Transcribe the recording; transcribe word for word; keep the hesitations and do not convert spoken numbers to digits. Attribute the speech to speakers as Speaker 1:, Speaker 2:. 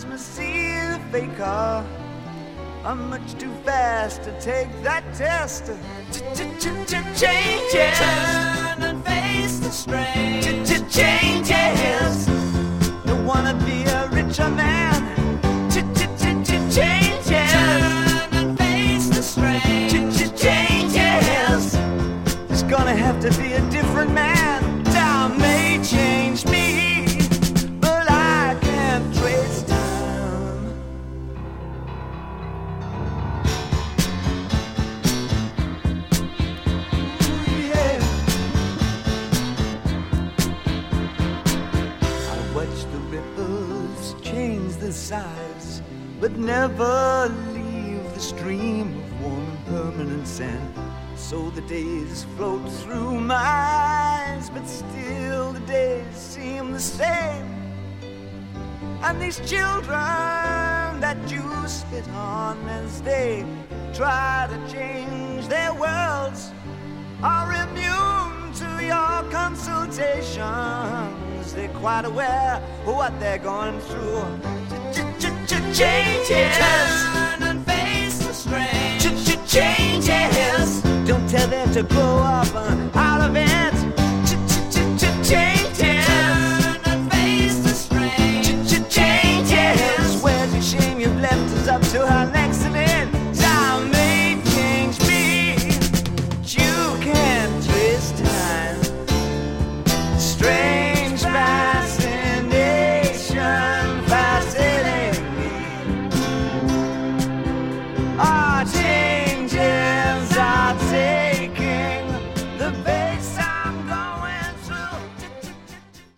Speaker 1: must see the faker. I'm much too fast to take that test. Changes.
Speaker 2: Turn and face the strain.
Speaker 1: Changes. Don't wanna be a richer man. Changes.
Speaker 2: Turn and face the strain.
Speaker 1: Changes. There's gonna have to be a different man. Time may change me, but I can't trace time. Yeah. I watch the ripples change the size, but never leave the stream of warm and permanent sand. So the days float through my eyes, but still the days seem the same. And these children that you spit on as they try to change their worlds are immune to your consultations. They're quite aware of what they're going through. Changes.
Speaker 2: Turn and face the strain.
Speaker 1: Changes. Don't tell them to grow up out of it.